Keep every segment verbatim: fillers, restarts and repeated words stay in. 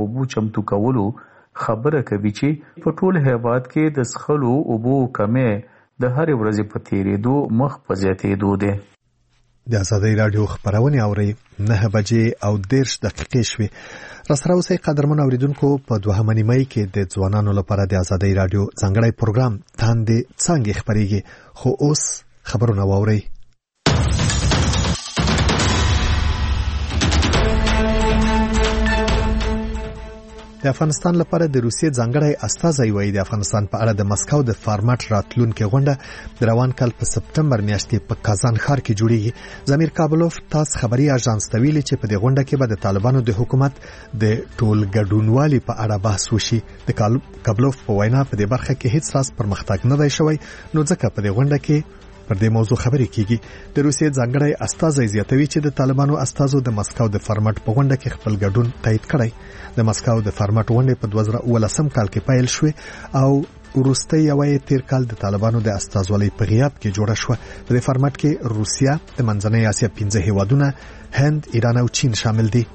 اوبو چمتو کولو خبره کوي چې په ټول هیواد کې د څښلو اوبو کمی د هرې ورځې په تېرېدو مخ په زیاتېدو دی. د ازادۍ راډیو خپرونې اورئ. نهه بجې او دېرش دقیقې شوې. راسره اوسئ قدرمن اورېدونکو. په دوهمه نیمایي کې د ځوانانو لپاره د ازادۍ راډیو ځانګړی پروګرام تاندې څانګې خپرېږي. خو اوس خبرونه واورئ. د افغانستان لپاره د روسیې ځانګړی استازی وایي د افغانستان په اړه د مسکو د فارمټ راتلونکي غونډه د روان کال په سپټمبر میاشتې په کازان ښار کې جوړیږي. زمیر کابلوف تاس خبري اژانس ته ویلي چې په دې غونډه کې به د طالبانو د حکومت د ټول ګډونوالي په اړه بحث وشي. د کابلوف په وینا په دې برخه کې هیڅ راز پرمختګ نه دی شوی، نو ځکه په دې غونډه کې پر دې موضوع خبرې کیږي. د روسیې ځانګړی استازی زیاتوي چې د طالبانو استازو د مسکو د فارمټ په غونډه کې خپل ګډون تایید کړی. د مسکو د فارمټ غونډه په دوه زره اوولسم کال کې پیل شوه او وروسته یوې تیر کال د طالبانو د استازولۍ په غیاب کې جوړه شوه. په دې فارمټ کې روسیا، د منځنۍ اسیا پنځه هیوادونه، هند، ایران او چین شامل دي.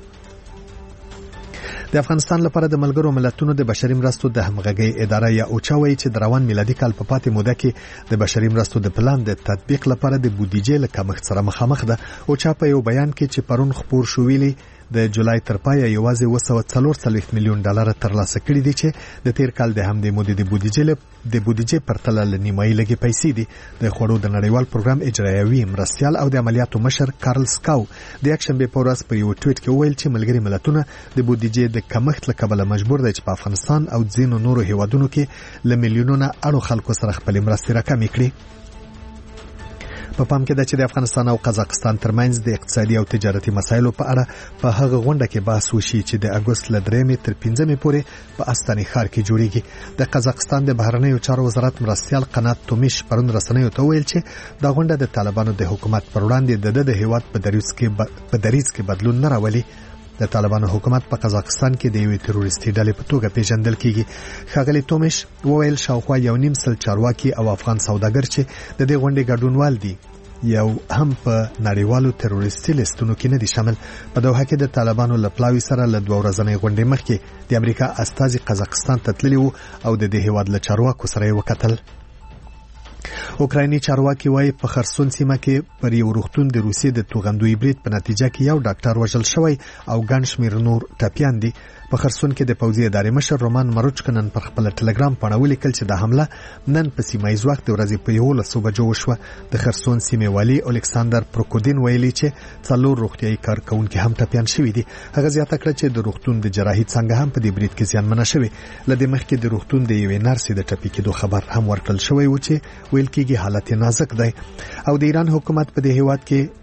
د افغانستان لپاره د ملګرو ملتونو د بشري مرستو د همغږۍ اداره یا اوچا وایي چې د روان میلادي کال په پاتې موده کې د بشري مرستو د پلان د تطبیق لپاره د بودیجې له کمښت سره مخامخ ده. اوچا په یو بیان کې چې پرون خپور شو ویلي د جولای تر پایه یوازې اوه سوه څلور څلوېښت میلیون ډالر ترلاسه کړي دي چې د تیر کال د همدې مودې د بودیجې د بودیجې پرتله له نیمایي لږې پیسې دي. د خوړو د نړیوال پروګرام اجرایوي مرستیال او د عملیاتو مشر کارل سکاو د یکشنبې په ورځ په یو ټویټ کې وویل چې ملګري ملتونه د بودیجې د کمښت له کبله مجبور دي چې په افغانستان او ځینو نورو هیوادونو کې له میلیونونو اړو خلکو سره خپلې مرستې راکمې کړي. په پام کې ده چې د افغانستان او قزاقستان ترمنځ د اقتصادي او تجارتي مسایلو په اړه په هغه غونډه کې بحث وشي چې د اګوست له درېمې تر پنځمې پورې په استاني ښار کې جوړیږي. د قزاقستان د بهرنیو چارو وزارت مرستیال قنات تومیش پرون رسنیو ته ویل چې دا غونډه د طالبانو د حکومت پر وړاندې د د هیواد په دریځ کې په دریځ کې بدلون نه راولي. د طالبانو حکومت په قزاقستان کې د یوې تروریستي ډلې په توګه پیژندل کیږي. ښاغلي تومیش وویل شاوخوا یو نیم سل چارواکي او افغان سوداګر چې د دې غونډې ګډونوال دي یو هم په نړیوالو تروریستي لیستونو کې نه دي شامل. په دوحه کې د طالبانو له پلاوي سره له دوه ورځنۍ غونډې مخکې د امریکا استازي قزاقستان ته تللي وو او د دې هیواد له چارواکو سره یې وکتل. اوکرایني چارواکي وایي په خرسون سیمه کې پر یو روغتون د روسیې د توغندوی برید په نتیجه کې یو ډاکټر وژل شوی او ګڼ شمېر نور ټپیان دي. په خرسون کې د پوځي ادارې مشر رومان مروچکن نن پر خپل ټلګرام پاڼه ولیکل چې د حمله نن په سیمایي وخت د ورځې په یولسو بجو وشوه. د خرسون سیمې والي الکساندر پروکودین ویلي چې څلور روغتیايي کارکونکي هم ټپیان شوي دي. هغه زیاته کړه چې د روغتون د جراحي څانګه هم په دې برید کې زیانمنه شوې. له دې مخکې د روغتون د یوې نرسې د ټپي کېدو خبر هم ورکړل شوی و چې ویل کېږي حالت یې نازک دی. او د ایران حکومت په دې هیواد کې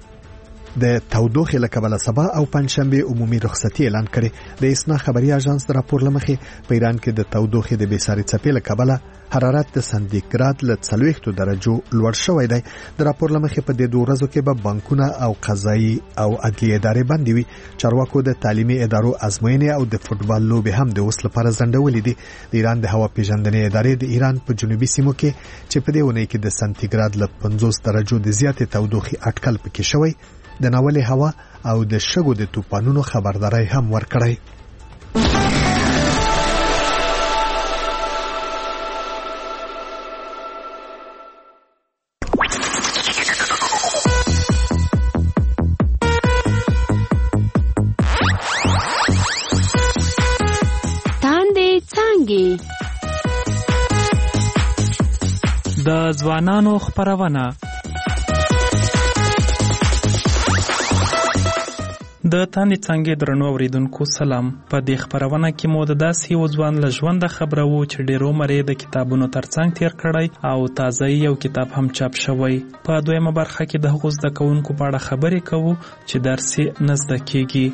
د تودوخې له کبله سبا او پنځشنبه عمومي رخصتي اعلان کړي. د اسنا خبري اژانس د راپور لمخې په ایران کې د تودوخې د بېساري څپې له کبله حرارت د سانتیګراد له څلوېښتو درجو لوړ شوی دی. د راپور لمخې په دې دوه ورځو کې به بانکونه او قضایي او عدلي ادارې بندې وي. چارواکو د تعلیمي ادارو ازموینې او د فوټبال لوبې هم د اوس لپاره ځنډولې دي. د ایران د هوا پیژندنې ادارې د ایران په جنوبي سیمو کې چې په دې اونۍ کې د سانتیګراد له پنځوس درجو د زیاتې تودوخې اټکل پکې شوی د ناولې هوا او د شګو د توپانونو خبرداري هم ورکړی. تاندې څانګې د ځوانانو خپرونه. د تاندې څانګې درنو اوریدونکو سلام. په دې خپرونه کې مو د داسې یو ځوان له ژونده خبرو چې ډېر عمر یې د کتابونو ترڅنګ تیر کړی او تازه یو کتاب هم چاپ شوی. په دویمه برخه کې د هغو زده کوونکو په اړه خبرې کوو چې درس یې نه زده کیږي.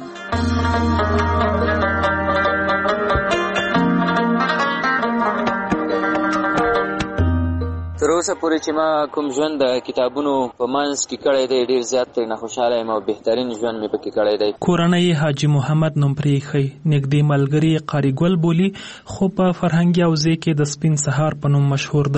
تر اوسه پورې چې ما کوم ژوند د کتابونو په منځ کې کړی دی ډېر زیات ترې نه خوشحاله یم او بهترین ژوند مې پکې کړی دی. کورنۍ حاجي محمد نوم پرې ایښی. نږدې ملګري قاري ګل بولي خو په فرهنګي حوزې کې د سپین سهار په نوم مشهور دی.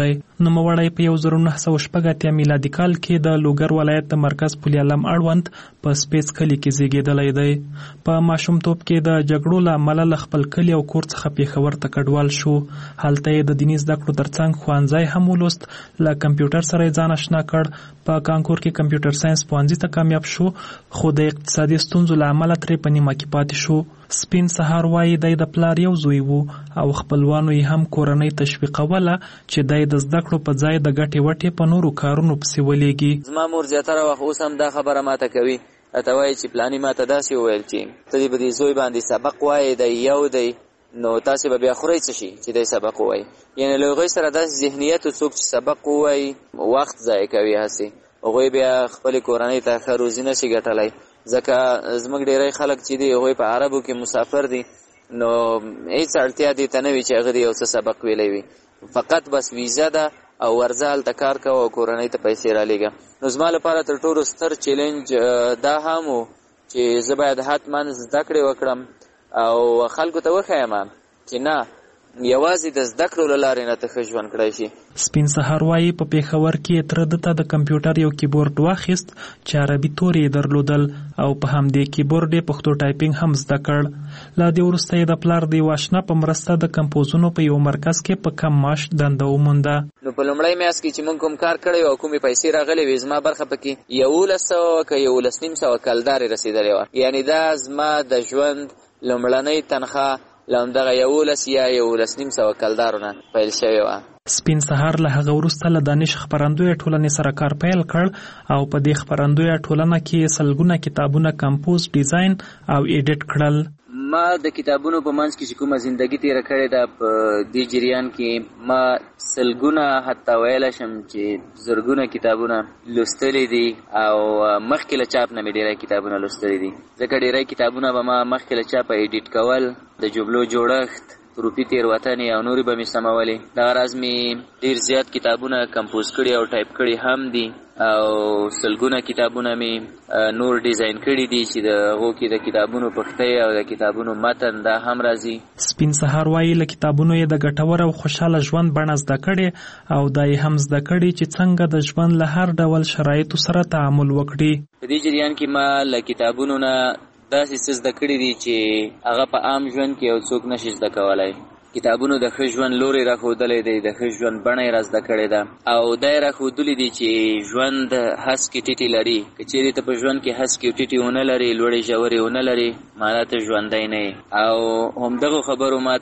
نوموړی په یو زر نه سوه شپږ اتیا میلادي کال کې د لوګر ولایت د مرکز پولیالم اړوند په سپیڅ کلي کې زیږېدلی دی. په ماشومتوب کې د جګړو له امله له خپل کلي او کور څخه پېښور ته کډوال شو. هلته یې د دیني زده کړو ترڅنګ ښوونځی هم ولوست. له کمپیوټر سره یې ځان اشنا کړ. په کانکور کې کمپیوټر ساینس پوهنځي ته کامیاب شو، خو د اقتصادي ستونزو له امله ترې په نیمه کې پاتې شو. سپین سهار وایي دی د پلار یو زوی و او خپلوانو یې هم کورنۍ تشویقوله چې دی د زده کړو په ځای د ګټې وټې په نورو کارونو پسې ولېږي. زما مور زیاتره وخت اوس هم دا خبره ماته کوي، راته وایي چې پلاني ماته داسې وویل چې ته دې به دې زوی باندې سبق وایې، دی یو دی نو تاسې به بیا خورئ څه شي چې دی سبق ووایي. یعنې له هغوی سره داسې ذهنیت و څوک چې سبق ووایي وخت ضایع کوي، هسې هغوی بیا خپلې کورنۍ ته ښه روزي نه شي ګټلی. ځکه زموږ ډېری خلک چې دي هغوی په عربو کې مسافر دي، نو هېڅ اړتیا دې ته نه وي چې هغه دې یو څه سبق ویلی وي، فقط بس ویزه ده او ورځه هلته کار کوه او کورنۍ ته پیسې رالیږه. نو زما لپاره تر ټولو ستر چیلنج دا هم و چې زه باید حتما زده کړې وکړم او خلکو ته وښیم چې نه یوازې د زده کړو له لارې نه ته ښه ژوند کړی شي. سپین سهار وایي په پېښور کې تره ده ته د کمپیوټر یو کیبورډ واخیست چې عربي تورې یې درلودل او په همدې کیبورډ یې پښتو ټایپینګ هم زده کړ. له دې وروسته یې د پلار د یو اشنا په مرسته د کمپوزونو په یو مرکز کې په کم معاش دنده ومونده. نو په لومړی میاشت کې چې موږ کوم کار کړی و او کومې پیسې راغلې وې زما برخه پکې یولس سوه که یولس نیم سوه کلدارې رسېدلې وه. یعنې دا زما د ژوند لومړنۍ تنخواه له همدغه یولس یا یولس نیم سوه کلدارو نه پیل شوې وه. سپین سهار له هغه وروسته له دانش خپرندویه ټولنې سره کار پیل کړ او په دې خپرندویه ټولنه کې سلګونه کتابونه کمپوز، ډیزاین او ایډیټ کړل. ما د کتابونو په منځ کې چې کومه زندگی تیره کړې ده په دې جریان کې ما سلګونه حتی ویلی شم چې زرګونه کتابونه لوستلی دي او مخکې له چاپ نه مې ډېری کتابونه لوستلی دي، ځکه ډېری کتابونه به ما مخکې له چاپه ایډیټ کول، د جملو جوړښت، روپي تېروتنې او نورې به مې سمولې. دغه راز مې ډېر زیات کتابونه کمپوز کړي او ټایپ کړي هم دي او سلګونه کتابونه مې نور ډیزاین کړي دي چې د هغو کې د کتابونو پښتۍ او د کتابونو متن دا هم راځي. سپین سهار وایي له کتابونو یې د ګټور او خوشحاله ژوند بڼه زده کړې او دا یې هم زده کړي چې څنګه د ژوند له هر ډول شرایطو سره تعامل وکړي. په دې جریان کې ما له کتابونو نه داسې څه زده کړي دي چې هغه په عام ژوند کې یو څوک نشي زده کولی. کتابونو د ښه ژوند لوری راښودلی دی، د ښه ژوند بڼه یې را زده کړې ده او دا یې راښودلي دي چې ژوند هسکې ټیټې لري. که چیرې ته په ژوند کې هسکې ټیټې ونه لرې، لوړې ژورې ونه لرې، معنا ته ژوندی نه یې. او همدغو خبرو ما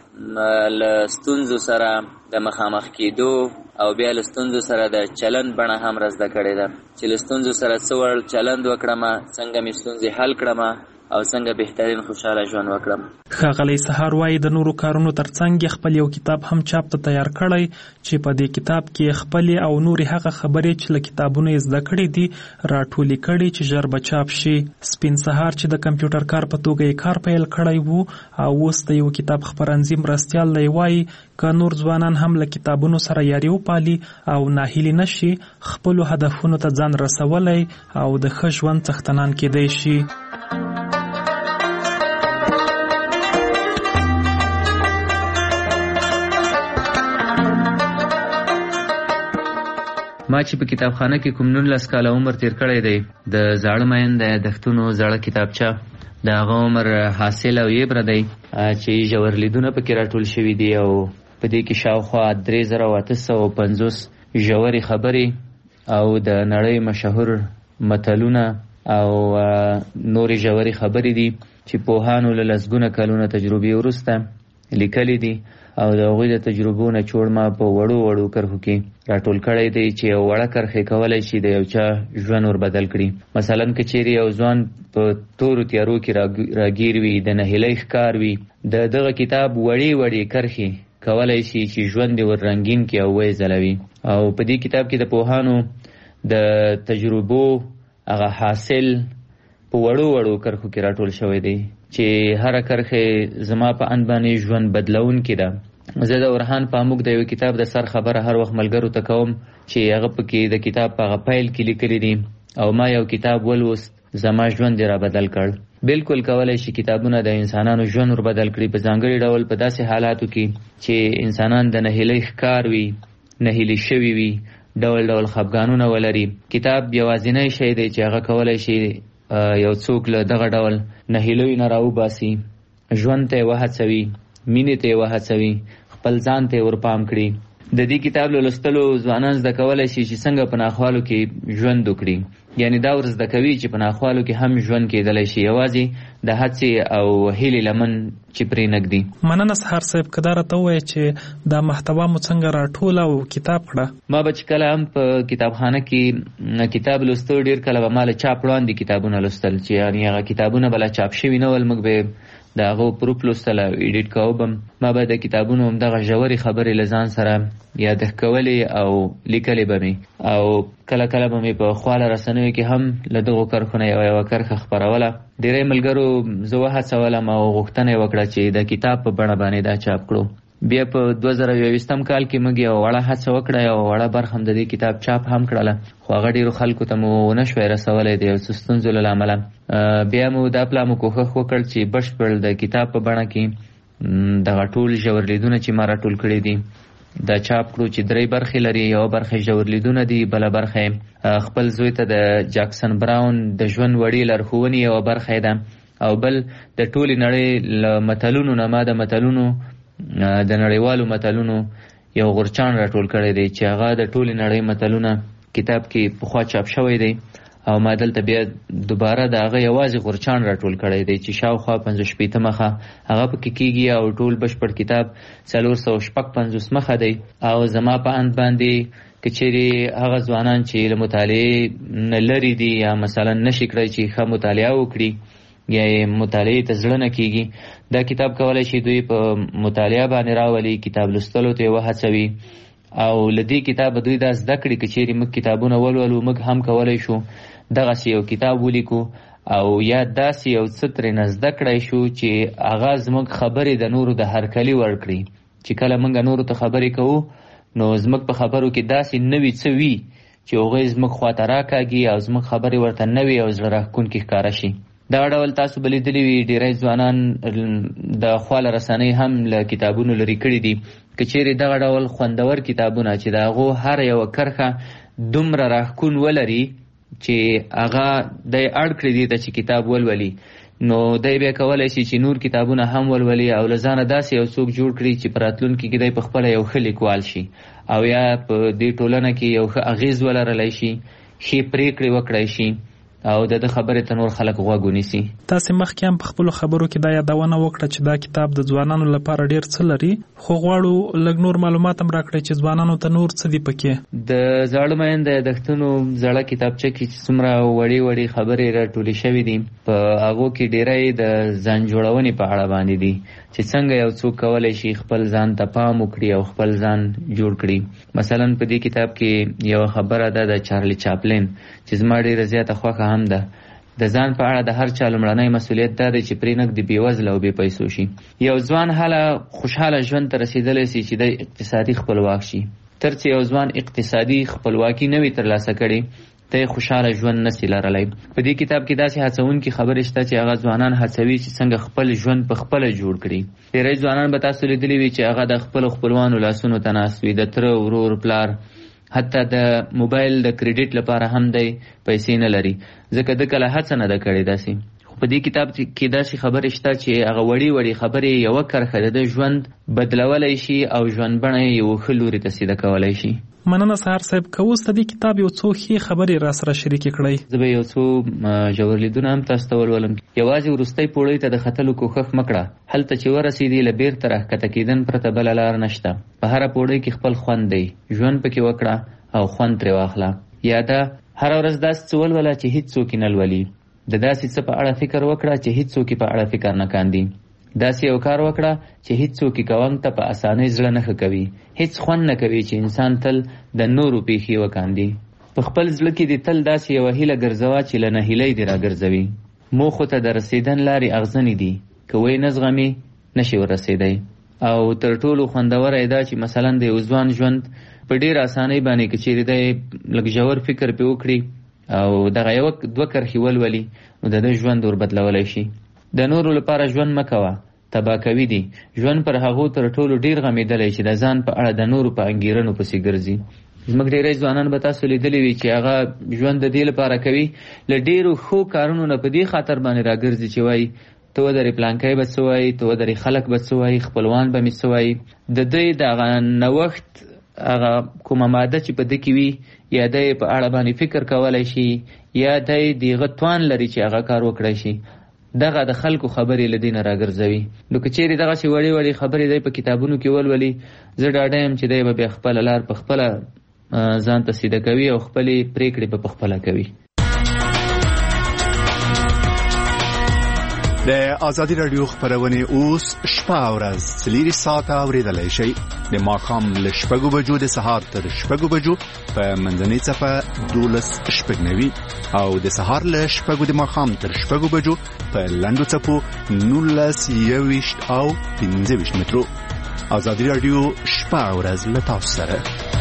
ته له ستونزو سره د مخامخ کېدو او بیا له ستونزو سره د چلند بڼه هم را زده کړې ده چې له ستونزو سره څه وړ چلند وکړم، څنګه مې ستونزې حل کړم او څنګه بهترین خوشحاله ژوند وکړم. ښاغلی سهار وایي د نورو کارونو ترڅنګ خپل یو کتاب هم چاپ ته تیار کړی چې په دې کتاب کې خپلې او نورې هغه خبرې چې له کتابونو یې زده کړې دي راټولې کړي چې ژر به چاپ شي. سپین سهار چې د کمپیوټر کار په توګه یې کار پیل کړی وو او اوس د یو کتاب خپرندوی مرستیال دی، وایي که نور ځوانان هم له کتابونو سره یاري وپالي او ناهیلي نشي، خپلو هدفونو ته ځان رسولی او د ښه ژوند څښتنان کیدی شي. ما چې په کتابخانه کې کوم نولس کاله عمر تیر کړی دی، د زاړه مین د یادښتونو زړه کتابچه د هغه عمر حاصل او یبره دی چې ژور لیدونه پکې راټول شوي دي او په دې کې شاوخوا درې زره او اته سوه پنځوس ژورې خبرې او د نړۍ مشهور متلونه او نورې ژورې خبرې دي چې پوهانو له لسګونه کلونه تجربې وروسته لیکلي دي او د هغوی د تجربو نه چوړ ما په وړو وړو کرښو کې راټول کړی دی چې یو وړه کرښې کولی شي د یو چا ژوند ور بدل کړي. مثلا که چیرې یو ځوان په تورو تیارو کې راګیر وي، د نهیلۍ ښکار وي، د دغه کتاب وړې وړې کرښې کولی شي چې ژوند یې ور رنګین کړي او ویې ځلوي. او په دې کتاب کې د پوهانو د تجربو هغه حاصل په وړو وړو کرښو کې راټول شوی دی چې هره کرښه زما په ان باندې ژوند بدلونکې ده. زه د ورهان پاموک د یو کتاب د سر خبره هر وخت ملګرو ته کوم چې هغه پکې د کتاب په هغه پیل کې لیکلي دي او ما یو کتاب ولوست، زما ژوند یې را بدل کړ. بالکل کولی شي کتابونه د انسانانو ژوند ور بدل کړي، په ځانګړي ډول په داسې حالاتو کې چې انسانان د نهیلۍ ښکار وي، نهیلي شوي وي، ډول ډول خفګانونه ولري. کتاب یوازینی شی دی چې هغه کولی شي یو څوک له دغه ډول نهیلیو نه راوباسي، ژوند ته یې وهڅوي، مینې ته یې وهڅوي، خپل ځان ته یې ورپام کړي. د دې کتاب له لوستلو ځوانان زده کولی شي چې څنګه په ناخوالو کې ژوند وکړي. یعنې دا ور زده کوي چې په ناخوالو کې هم ژوند کېدلی شي، یوازې د هڅې او هیلې لمن چې پرې نږدي. مننه سهار صاحب، که دا راته ووایې چې دا محتوا مو څنګه راټوله او کتاب کړه؟ ما به چې کله هم په کتابخانه کې کتاب لوستو، ډېر کله به ما له چاپ وړاندې کتابونه لوستل چې یعنې هغه کتابونه به لا چاپ شوي نه ول، موږ به د هغو پروف لوستل او ایډیټ کوو به ما به د کتابونو همدغه ژورې خبرې له ځان سره یادښت کولې او لیکلې به مې، او کله کله به مې په خواله رسنیو کې هم له دغو کرښو نه یوه یوه کرښه خپروله. ډېری ملګرو زه وهڅولم او غوښتنه یې وکړه چې د کتاب په بڼه باندې دا چاپ کړو. بیا په دوه زره یوویشتم کال کې موږ یوه وړه هڅه وکړه، یوه وړه برخه هم د دې کتاب چاپ هم کړله، خو هغه ډېرو خلکو ته مو ونه شوی رسولی د یو څه ستونزو له امله. بیا مو دا پلا مو کوښښ وکړ چې بشپړ د کتاب په بڼه کې دغه ټول ژور لیدونه چې ما راټول کړي دي دا چاپ کړو، چې درې برخې لري. یوه برخه ژور لیدونه دي، بله برخه خپل زوی ته د جاکسن براون د ژوند وړې لارښوونې یوه برخه ده، او بل د ټولې نړۍ له متلونو نه ما د متلونو د نړیوالو متلونو یو غورچاڼ راټول کړی دی چې هغه د ټولې نړۍ متلونه کتاب کې پخوا چاپ شوی دی، او ما دلته بیا دوباره د هغه یوازې غورچاڼ راټول کړی دی چې شاوخوا پنځه شپېته مخه هغه پکې کېږي، او ټول بشپړ کتاب څلور سوه شپږ پنځوس مخه دی. او زما په اند باندې که چیرې هغه ځوانان چې له مطالعې نه لرې دي یا مثلا نشي کړی چې ښه مطالعه وکړي یا یې مطالعې ته زړه نه کېږي، دا کتاب کولی شي دوی په مطالعه باندې راولي، کتاب لوستلو ته یې وهڅوي، او له دې کتابه دوی دا زده کړي که چیرې موږ کتابونه ولولو موږ هم کولی شو دغسې یو کتاب ولیکو، او یا داسې یو څه ترېنه زده کړی شو چې هغه زموږ خبرې د نورو د هرکلي وړ کړي. چې کله موږ نورو ته خبرې کوو نو زموږ په خبرو کې داسې نوي څه وي چې هغوی زموږ خواته راکاږي او زموږ خبرې ورته نوي او زړه راښکونکي ښکاره شي. دا ډول تاسو به لیدلي وي ډېری ځوانان د خواله رسنۍ هم له کتابونو لرې کړي دي. که چیرې دغه ډول خوندور کتابونه چې د هغو هره یوه کرښه دومره راښکون ولري چې هغه دی اړ کړي دي ته چې کتاب ولولي، نو دی بیا کولی شي چې نور کتابونه هم ولولي او له ځانه داسې یو څوک جوړ کړي چې په راتلونکي کې دی په خپله یو ښه لیکوال شي، او یا په دې ټولنه کې یو ښه اغېز ولرلی شي، ښې پرېکړې وکړی شي، او د د خبرې ته نور خلک غوږ ونیسي. تاسې مخکې هم په خپلو خبرو کې دا یادونه وکړه چې دا کتاب د ځوانانو لپاره ډېر څه لري، خو غواړو لږ نور معلومات هم راکړئ چې ځوانانو ته نور څه دي پکې. د زاړه مین د یادښتونو زړه کتابچه کې چې څومره وړې وړې خبرې راټولې شوې دي، په هغو کې ډېری د ځان جوړونې په اړه باندې دي چې څنګه یو څوک کولی شي خپل ځان ته پام وکړي او خپل ځان جوړ کړي. مثلا په دې کتاب کې یوه خبره ده د چارلی چاپلین چې زما ډېره زیاته خوښه هم ده. د ځان په اړه د هر چا لومړنی مسؤلیت دا دی چې پرې نږدې بېوزله او بې پیسو شي. یو ځوان هله خوشحاله ژوند ته رسېدلی سي چې دی اقتصادي خپلواک شي. تر چې یو ځوان اقتصادي خپلواکي نه وي ترلاسه کړې ته یې خوشحاله ژوند نسي لرلی. په دې کتاب کې داسې هڅونکي خبرې شته چې هغه ځوانان هڅوي چې څنګه خپل ژوند په خپله جوړ کړي. ډېری ځوانان به تاسو لیدلي وي چې هغه د خپلو خپلوانو لاسونو ته ناست وي، د تره، ورور، پلار، حتی د موبایل د کریډیټ لپاره هم دی پیسې نه لري، ځکه ده کله هڅه نه ده کړې داسې. خو په دې کتاب کې داسې خبرې شته چې هغه وړې وړې خبرې یوه کرښه د ده ژوند بدلولی شي او ژوند بڼه یې یو ښه لوري ته سیده کولی شي. مننه سهار صاحب، که اوس د دې کتاب یو څو ښې خبرې را سره شریکې کړئ. زه به یو څو ژور لیدونه هم تاسو ته ولولم. یوازې وروستۍ پوړۍ ته د ختلو کوښښ مه کړه، هلته چې ورسېدې له بېرته راښکته کېدن پرته بله لار نشته. په هره پوړۍ کې خپل خوند دی، ژوند پکې وکړه او خوند ترې واخله. یا ده هره ورځ داسې څه ولوله چې هېڅ څوک یې نه لولي. د داسې څه په اړه فکر وکړه چې هېڅ څوک یې په اړه فکر نه کاندي. داسې یو کار وکړه چې هېڅ څوک یې کوونک ته په اسانۍ زړه نه ښه کوي. هېڅ خوند نه کوي چې انسان تل د نورو پیښې وکاندي. په خپل زړه کې دې تل داسې یوه هیله ګرځوه چې له نهیلۍ دې راګرځوي. موخو ته د رسېدن لارې اغزنې دي، که وی نه زغمې نشي ورسېدی. او تر ټولو خوندوره یې دا چې مثلا د یو ځوان ژوند په ډېر اسانۍ باندې که چیرې دی لږ ژور فکر پې وکړي او دغه یوه دوه کرښې ولولي نو د ده ژوند ور بدلولی شي. د نورو لپاره ژوند مه کوه، تباکوي دي. ژوند پر هغو تر ټولو ډیر غمیدلی چې د ځان په اړه د نورو په انګیرنو پسې ګرځي. زموږ ډېری ځوانان به تاسو لیدلی وي چې هغه ژوند د دې لپاره کوي له ډېرو ښو کارونو نه په دې خاطر باندې راګرځي چې وایي ته ودرې پلانکی به څه وایي، ته ودرې خلک به څه وایي، خپلوان به مې څه وایي. د دوی د هغه نوښت هغه کومه ماده چې په ده کې وي یا دی په اړه باندې فکر کولی شي یا دی د هغه توان لري چې هغه کار وکړی شي، دغه د خلکو خبرې له دې نه راګرځوي. نو که چیرې دغسې وړې وړې خبرې دی په کتابونو کې ولولي، زه ډاډه یم چې دی به بیا خپله لار په خپله ځان ته سیده کوي او خپلې پریکړې به په خپله کوي. د آزادي راډیو خپرونې اوس شپه او ورځ څلېرویشت ساعته اورېدلی شئ. د ماښام له شپږو بجو د سهار تر شپږو بجو په منځنۍ څپه دولس شپږ نوي او د سهار له شپږو د ماښام تر شپږو بجو په لنډو څپو نولس یوویشت او پنځه ویشت مترو. آزادي راډیو شپه او ورځ له تاسو سره.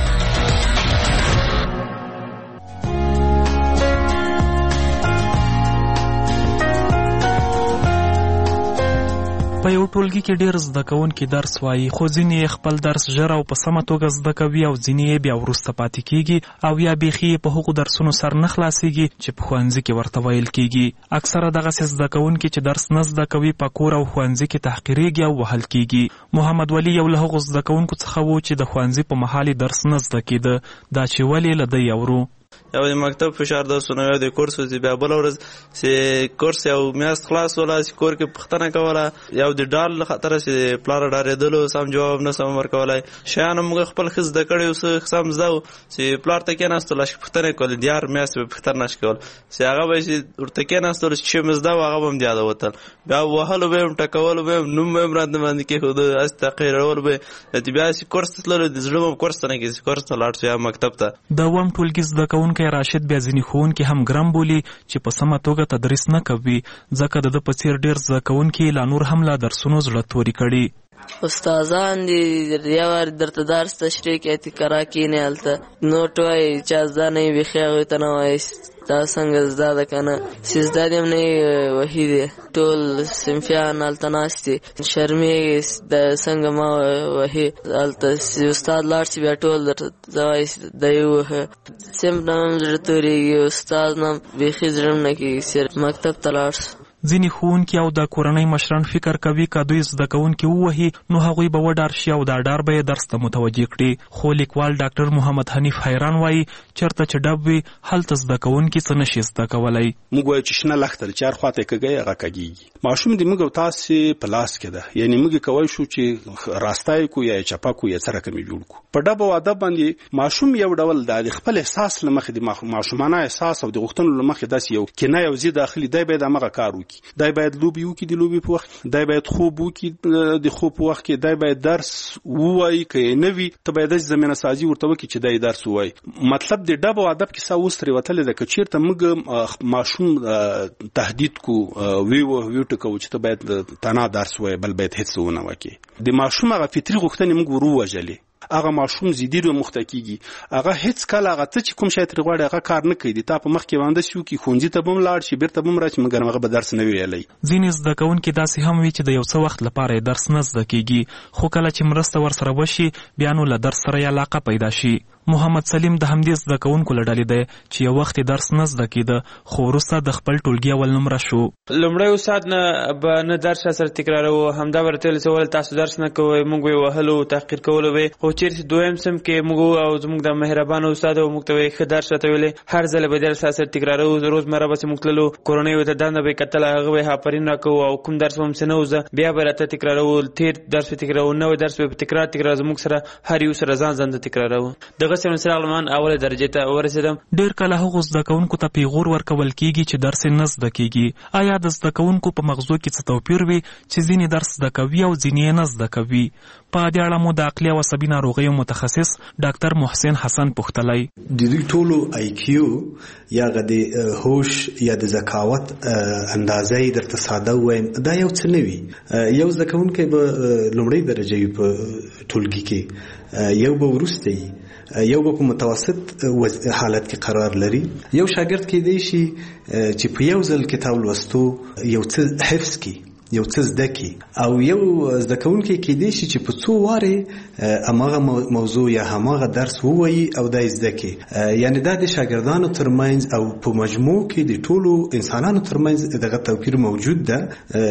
په یو ټولګي کې ډېر زده کوونکي درس وایي، خو ځینې خپل درس ژر او په سمه توګه زده کوي او ځینې بیا وروسته پاتې کیږي او یا بیخي په هغو درسونو سر نه خلاصیږي چې په ښوونځي کې ورته ویل کیږي. اکثره دغسې زده کوونکي چې درس نه زده کوي په کور او ښوونځي کې تحقیریږي او وهل کیږي. محمد ولی یو له هغو زده کوونکو څخه و چې د ښوونځي په مهال درس نه زده کېده. دا چې ولې له ده اورو. یو د مکتب فشار درسونه، یو د کورس وځي، بیا بله ورځ چې کورس یو میاشت خلاص وله چې کور کې پوښتنه کوله، یو د ډار له خطره چې د پلاره ډارېدلو سم جواب نه سم ورکولی. شیانو موږ خپل ښه زده کړی و، څه سم زده و چې پلار ته کېناستلو چې پوښتنه یې کولې، د هر میاشتې به پوښتنه نشي کولی چې هغه به چې ورته کېناستلو چې مې زده و هغه به هم د یاده وتل. بیا وهلو به یې هم ټکولو به یې هم نوم به یې هم راته باندې کېښوده، هسې تحقیرولو به یې. بیا چې کورس ته تللو د زړه به هم کورس ته نه کېږي، کورس ته لاړ شو یا مکتب ته. د اووم ټولګي زده کوونکی راشد بیا ځینې ښوونکي هم ګرم بولي چې په سمه توګه تدریس نه کوي، ځکه د ده په څېر ډېر زده کوونکي لا نور هم له درسونو زړه توري کړي. استادان دي یو وار درته درس تشریح کوي، تکرار کښېنې هلته نوټ وایي، چا زده نه وي بیخي هغوی ته نه وایي دا څنګه زده ده که نه، چې زده دې هم نه وي وهي دی. ټول صنفیان هلته ناست دي، شرمېږي د څنګه ما وهي. هلته استاد لاړ شي بیا ټول درته وایي دی ووهه. صنف نه هم زړه تورېږي، استاد نه بیخي زړه نه کېږي چې مکتب ته لاړ شو. ځینې ښوونکي او د کورنۍ مشران فکر کوي که دوی زده کوونکي ووهي نو هغوی به وډار شي او دا ډار به یې درس ته متوجه کړي. خو لیکوال ډاکټر محمد حنیف حیران وایي چېرته چې ډب وي هلته زده کوونکي څه نشي زده کولی. موږ وایو چې شنه لښته چې هر خواته یې کږی هغه کږېږي. ماشوم د موږ او تاسې په لاس کې ده، یعنې موږ یې کولی شو چې راستی کړو یا یې چپه کړو یا څه رقم یې جوړ کړو. په ډب او ادب باندې ماشوم یو ډول د خپل احساس له مخې د ماشومانه احساس او د غوښتنو له مخې داسې یو کنه یو ضد داخلي دی باید همغه کار وکړي. دی باید لوبې وکړي د لوبې په وخت، دی باید خوب وکړي د خوب په وخت کې، دی باید درس ووایي که یې نه وي ته باید داسې زمینه سازي ورته وکړي چې دی درس ووایي. مطلب د ډب او ادب کیسه اوس ترې وتلې ده. که چېرته موږ ماشوم تهدید کو ویو ویوټکو چې ته باید تنها درس ووایي بل باید هېڅ ونه وکړي، د ماشوم هغه فطري غوښتنې موږ ور ووژلې. هغه ماشوم زیدي رو مخته کیږي، هغه هیڅ کله هغه ته چې کوم شی ترې غواړي هغه کار نه کوي. تا په مخ کې وانده شو کې ښوونځي ته به هم لاړ شي بیرته به هم راشي مګر هغه به درس نه ویلی. ځینې زده کوونکي داسې هم وي چې د یو څه وخت لپاره یې درس نه زده کیږي، خو کله چې مرسته ورسره وشي بیا نو له درس سره یې علاقه پیدا شي. محمد سلیم د همدې زده کوونکو له ډلې دی چې یو وخت درس نه زده کېده خو وروسته د خپل ټولګي اول نمره شو. لومړی استاد نه به نه درس سره تکراروو، همدا به راته ویل چې ولې تاسو درس نه کوئ، موږ به یې وهلو تحقیر کولو به. خو چېرې دویم صنف کې موږ او زموږ د مهربانه استاد او موږ ته وایي ښه درس راته ویلی، هر ځله به درس سره تکراروو، روزمره بسې موږ تللو، کورنۍ ورته دنده به یې کتله، هغه به یې آفرین راکوو او کوم درس به هم څه نه وزده بیا به راته تکراروو، تېر درس به تکراروو، نوی درس به تکرار تکرار زموږ سره هر یو سره ځان ځان ته تکراروو. دغسې څراغلمان اوله درجې ته ورسېدم. ډېر کله هغو زده کوونکو ته پیغور ورکول کېږي چې درس یې نه زده کېږي. آیا د زده کوونکو په مغزو کې څه توپیر وي چې ځینې درس زده کوي او ځینې یې نه زده کوي؟ په دې اړه مو د عقلي او عصبي ناروغیو متخصص ډاکټر محسن حسن پوښتلی. د دوی ټولو آی کیو یا د هوش یا د ذکاوت اندازه یې درته ساده ووایم دا یو څه نه وي. یو زده کوونکی به لومړۍ درجه وي په ټولګي کې، یو به وروسته وي، یو به په متوسط حالت کې قرار لري. یو شاګرد کېدی شي چې په یو ځل کتاب لوستو یو څه حفظ کړي یو څه زده کی او یو زده کوونکی کېدای شي چې په څو واره هماغه موضوع یا هماغه درس ووایي او دا زده کی. یعنی دا د شاګردانو ترمنځ او په مجموع کې د ټولو انسانانو ترمنځ دغه توپیر موجود ده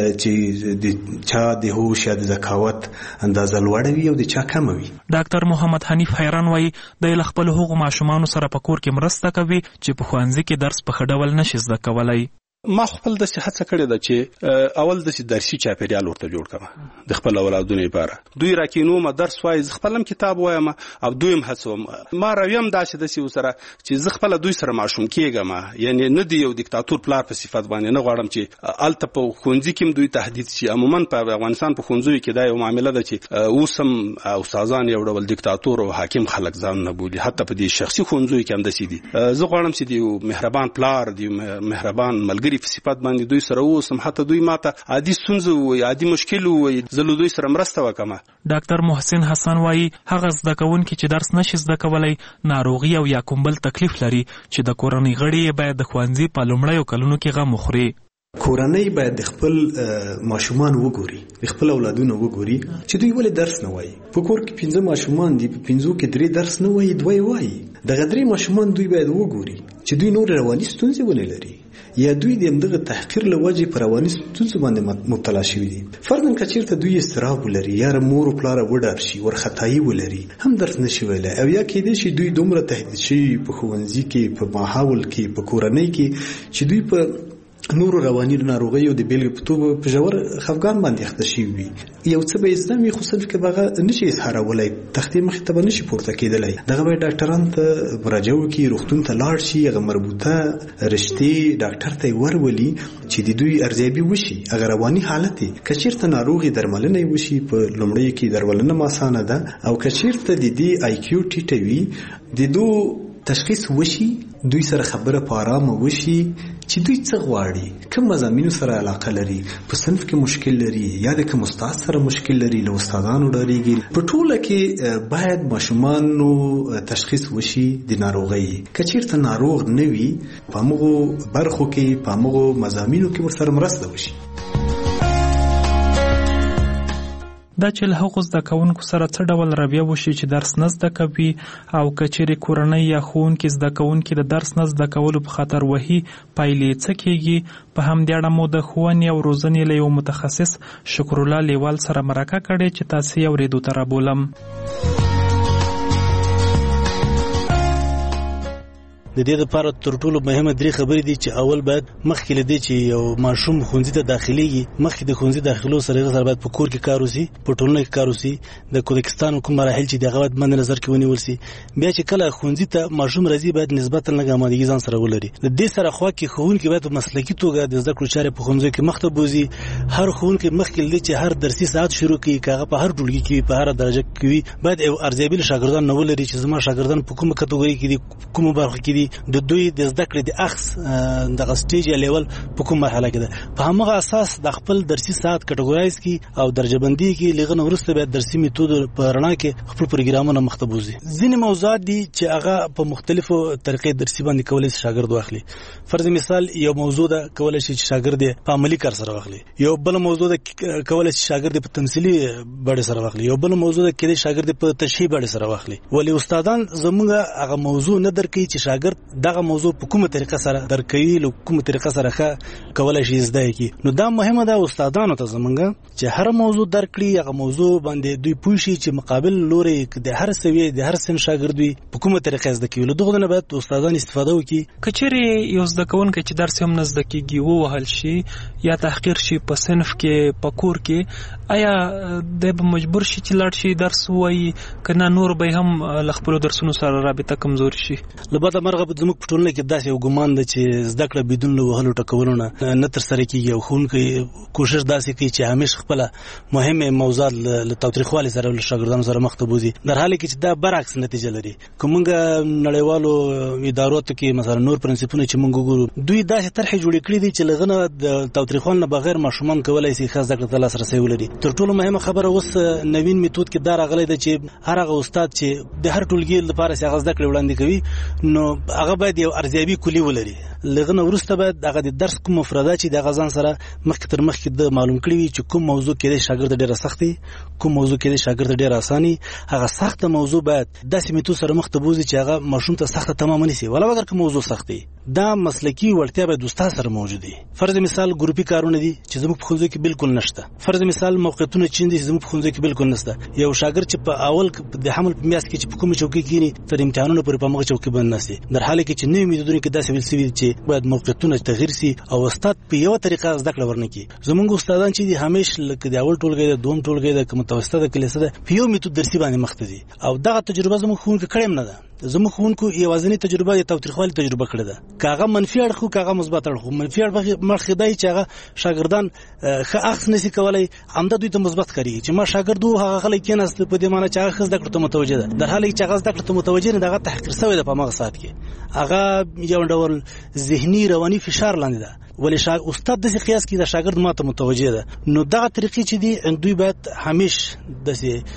چې د چا د هوش یا د ذکاوت اندازه لوړه وي او د چا کمه وي. ډاکټر محمد حنیف حیران وایي د خپل هغو ماشومانو سره په کور کې مرسته کوي چې په ښوونځي کې درس په ښه ډول نشي زده کولی. ما خپل د هڅه کړې ده چې اول د درسي چاپیریال ورته جوړ کړم د خپل اولادونو لپاره. دوی راکینو ما درس وایي زه خپلم کتاب وایم او دویم هڅوم ما راویم داسې د سی سره چې زه خپل دوی سره ماشوم کېږم. یعنی نه دی یو دیکتاتور پلار په صفت باندې نه غواړم چې الته په ښوونځي کې دوی تهدید شي. عموما په افغانستان په ښوونځیو کې دا یو معامله ده چې اوسم استادان یو ډول دیکتاتور او حاکم خلک ځان نه بولي. حتی په دې شخصي ښوونځیو کې هم داسې دي. زه غواړم چې دی مهربان پلار دی مهربان ملګری په صفات باندې دوی سره اوسم حتی دوی ماته عادي ستونزه وي عادي مشکل وي زه له دوی سره مرسته وکم. ډاکټر محسن حسن وایي هغه زده کوونکي چې درس نشي زده کولی ناروغي او یا کوم بل تکلیف لري چې د کورنۍ غړي باید د ښوونځي په لومړیو کلونو کې غم وخوري. کورنۍ باید د خپل ماشومان وګوري د خپل اولادونو وګوري چې دوی ولې درس نه وایي. په کور کې پنځه ماشومان دي په پنځو کې درې درس نه وایي دوی وایي. دغه درې ماشومان دوی باید وګوري چې دوی نور رواني ستونزې ونه لري یا دوی د همدغه تحقیر له وجې په رواني ستونزو باندې مبتلا شوي دي. فرضاً که چېرته دوی اضطراب ولري یا مور او پلاره وډار شي وارخطایي ولري هم درس نشي ویلی او یا کېدای شي دوی دومره تهدید شوي په ښوونځي کې په ماحول کې په کورنۍ کې چې دوی په نورو رواني ناروغیو د بیلګې په توګه په ژور خفګان باندې اخته شوي وي. یو څه به زده وي خو صرف کې به هغه نشي اظهارولی تختې مخې ته به نشي پورته کېدلی. دغه باید ډاکټرانو ته مراجعه وکړي روغتون ته لاړ شي هغه مربوطه رشتې ډاکټر ته یې ورولي چې د دوی ارزیابي وشي هغه رواني حالت یې که چېرته ناروغي درملنه یې وشي په لومړیو کې درملنه اسانه ده او که چېرته د دې آی کیو ټیټه وي د دو تشخیص وشي دوی سره خبره په آرامه وشي چې دوی څه غواړي کوم مضامینو سره علاقه لري په صنف کې مشکل لري یا د کوم استاد سره مشکل لري له استادانو ډاریږي. په ټوله کې باید ماشومانو تشخیص وشي د ناروغۍ. که چېرته ناروغ نه وي په همغو برخو کې په همغو مضامینو کې ورسره مرسته وشي. دا چې له هغو زده کوونکو سره څه ډول رویه وشي چې درس نه زده کوي او که چیرې کورنۍ یا ښوونکي زده کوونکي د درس نه زده کولو په خاطر وهي پایلې څه کیږي. په همدې اړه مو د ښوونې او روزنې له یو متخصص شکرالله لیوال سره مرکه کړې چې تاسې یې اورېدو ته رابولم. د دې لپاره تر ټولو مهمه درې خبرې دي چې اول باید مخکې له دې چې یو ماشوم ښوونځي ته داخليږي مخکې د ښوونځي داخلو سره هغه سره باید په کور کې کار وشي په ټولنه کې کار وشي د کوزاکستان کوم مراحل چې دغه باید مد نظر کې ونیول شي. بیا چې کله ښوونځي ته ماشوم راځي باید نسبتا لږه آمادګي ځان سره ولري. د دې سره خوا کې ښوونکي باید په مسلکي توګه د زده کړو چارې په ښوونځي کې مخته بوزي. هر ښوونکي مخکې له دې چې هر درسي ساعت شروع کړي کاغه په هر ټولګي کې په هر درجه کې وي باید ارزیابي له شاګردانو نه ولري چې زما شاګردان په کومه کټګوري کې دي کومه برخه کې دي د دوی د زده کړې د اخص د سټیج یا لیول په کوم مرحله کې ده. په همغه اساس د خپل درسي ساعت کټګورایز کی او درجه بندي کې لغنه ورسته به درسي میتود په رڼا کې خپل پروګرامونه مختبوزي. ځینې موضوعات دي چې هغه په مختلفو طریقې درسي باندې کولای شي شاګرد واخلي. فرض مثال یو موضوع ده کولای شي شاګرد په عملی کار سره واخلي. یو بل موضوع ده کولای شي شاګرد په تمثيلي بڼه سره واخلي. یو بل موضوع ده کله شاګرد په تشریح بڼه سره واخلي. ولی استادان زموږه هغه موضوع نه درکې چې شاګرد دغه موضوع په کومه طریقه سره درکوي له کومه طریقه سره ښه کولای شي زده کی. نو دا مهمه ده استادانو ته زمونږ چې هر موضوع درکړي هغه موضوع باندې دوی پوه شي چې مقابل لوري د هر سوي د هر سن شاګرد وي په کومه طریقه زده کوي. له دغه نه باید استادان استفاده وکړي. کچېرې یو زده کوونکی چې درس هم نه زده کیږي ووهل شي یا تحقیر شي په صنف کې په کور کې آیا د به مجبور شي چې لاړ شي درس وایي کنه نور به هم له خپل درسونو سره رابطه کمزوري شي؟ لباته مرغه زموږ په ټولنه کې داسې یو ګمان ده چې زده کړه بدون له وهلو ټکولو نه نه ترسره کیږي او ښوونکی کوشش داسې کوي چې همیشه خپله مهمه موضوعات له تاوتریخوالي سره له شاګردانو سره مخ ته بوزي در حاله کې چې دا برعکس نتیجه لري. که موږ نړیوالو ادارو ته کې مثلا نور پرنسپونه چې موږ وګورو دوی داسې طرحې جوړې کړې دي چې لغنه د تاوتریخوالي نه بغیر ماشومان کولای شي ښه زده کړه ته لاسرسی ولري. تر ټولو مهمه خبره اوس نوین میتود کې دا راغلی ده چې هر هغه استاد چې د هر ټولګي لپاره هغه زده کړې وړاندې کوي نو هغه باید یو ارزیابي کلی ولري. لغنه ورسته باید هغه د درس کوم مفردات چې د غزان سره مخکې تر مخکې د معلوم کړی وي چې کوم موضوع کې د شاګرد ډیره سختي، کوم موضوع کې د شاګرد ډیره اساني. هغه سخته موضوع باید داسې میتو سره مخ ته بوزي چې هغه ماشوم ته سخته تمام نشي، ولا اگر کوم موضوع سختي دا مسلکی وړتیا باید استاد سره موجود وي. فرض مثال ګروپي کارونه دي چې زموږ په ښوونځي کې بالکل نشته. فرض مثال موقعیتونه چې دي زموږ په ښوونځي کې بالکل نشته. یو شاګرد چې په اول د حمل په میاشت کې چې په کومه چوکۍ کېني تر امتحانونو پورې په مغه چوکۍ باندې نشي، در حاله کې چې نوې میتودونه کې داسې ویل سوي چې باید موقعیتونه تغییر سي او استاد په یو طریقه زده کړه ورنکي. زموږ استادان چې دي همیش لکه د اول ټولګي د دوم ټولګي د متوسطه د کلیسه ده په یو میتود درسي باندې مخ ته دي او دغه تجربه زموږ ښوونکي کړم نه ده. زموږ ښوونکو یوازینی تجربه یا تاوتریخوالي تجربه کړې ده. کاغه منفي اړخ او کاغه مثبت اړخ. منفي اړخ مخ دی چې هغه شاګردان ښه اخس نشي کولای، عمده دوی ته مثبت کوي چې ما شاګرد وو هغه غلې کېناست په دې معنی چې هغه خزده کړته متوجه ده، در حاله چې هغه زده کړته متوجه نه دغه تحقیر شوی ده په مغه سات کې. هغه یو ډول ذهني رواني فشار لاندې ده. ولې شا استاد د قیاس کې د شاګرد ماته متوجه ده. نو دغه طریقې چې دي دوی باید همیش د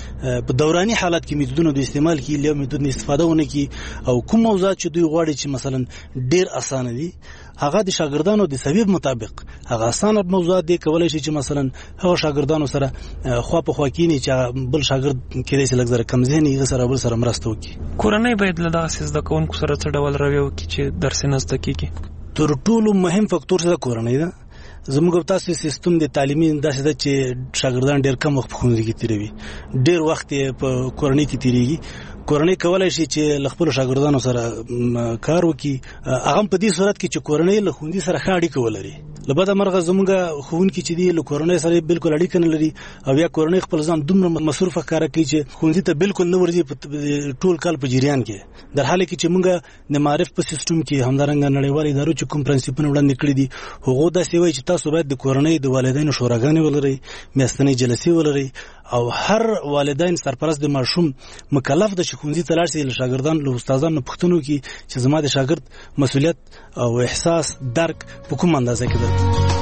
په دوراني حالات کې میتودونو د استعمال کې له میتود استفاده ونه کی او کوم موضوعات چې دوی غواړي چې مثلا ډیر اسانه دي هغه د شاګردانو د سبب مطابق هغه اسانه موضوعات دي کولای شي چې مثلا هغه شاګردانو سره خوا په خوا کینی چې بل شاګرد کېدای شي لږ کم ذهني غ سره بل سره مرسته وکړي. کورنۍ باید له دغه سیس د کوونکو سره څه ډول رویه وکړي چې درس نه زده کیږي. تر ټولو مهم فاکتور څه کورنۍ ده. زموږ تاسو سیستم د تعلیمي داسې ده چې شاګردان ډېر کم وخت په ښوونځي کې تیروي، ډېر وخت په کورنۍ کې تیریږي. کورنۍ کولای شي چې خپل شاګردانو سره کار وکړي. هغه په دې صورت کې چې کورنۍ له ښوونځي سره ښه اړیکه ولري. لبدا مرغه زموږ ښوونکي چې دی له کورنۍ سره بالکل اړیکه نه لري او یا کورنۍ خپل ځان دومره مصروفه کار کوي چې ښوونځي ته بالکل نه ورځي په ټول کال په جریان کې. در حاله کې چې موږ د معرف په سیستم کې همدارنګه نړیوال ادارو چې کوم پرنسپونه وړاندې کړی دي هغه داسې وایي چې تاسو باید د کورنۍ د والدینو شوراګانې ولرئ، میاشتنۍ جلسې ولرئ او هر والدین سرپرست د ماشوم مکلف د ښوونځي ته لاړ شي، له شاګردانو له استادانو پوښتنه وکړي چې زما د شاګرد مسؤلیت او احساس درک په کوم اندازه کې ده.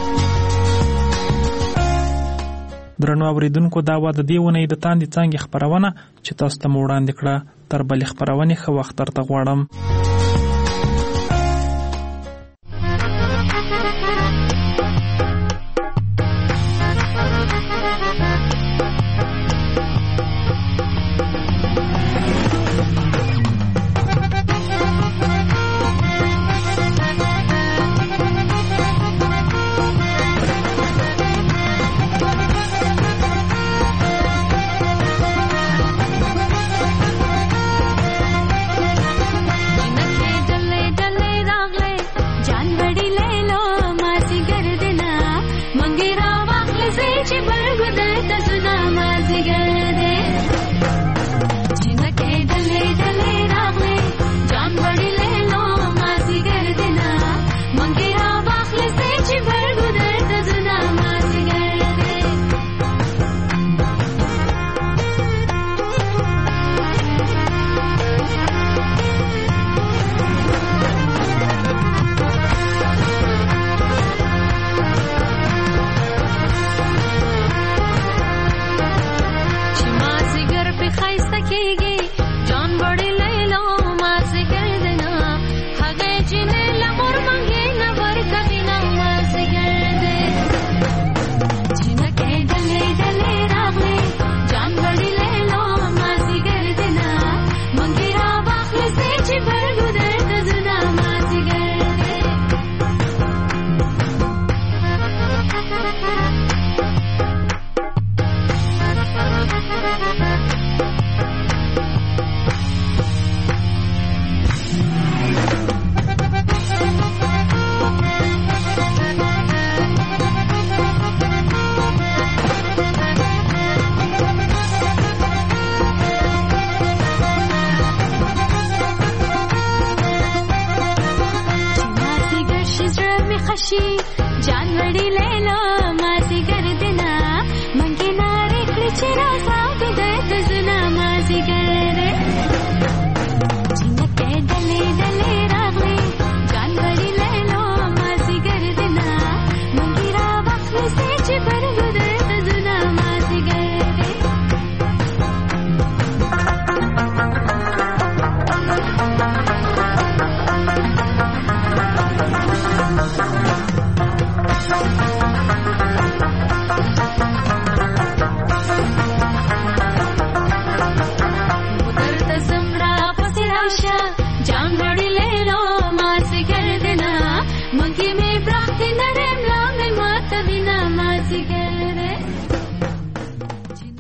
درنو اوریدونکو دا و د دې ونې د تاندې څانګې خبرونه چې تاسو ته مو وړاندې کړه. تر بلې خبرونې ښه وخت درته غواړم. جان وړي لیلا ما زی ګردنا منګي ناره کړ چر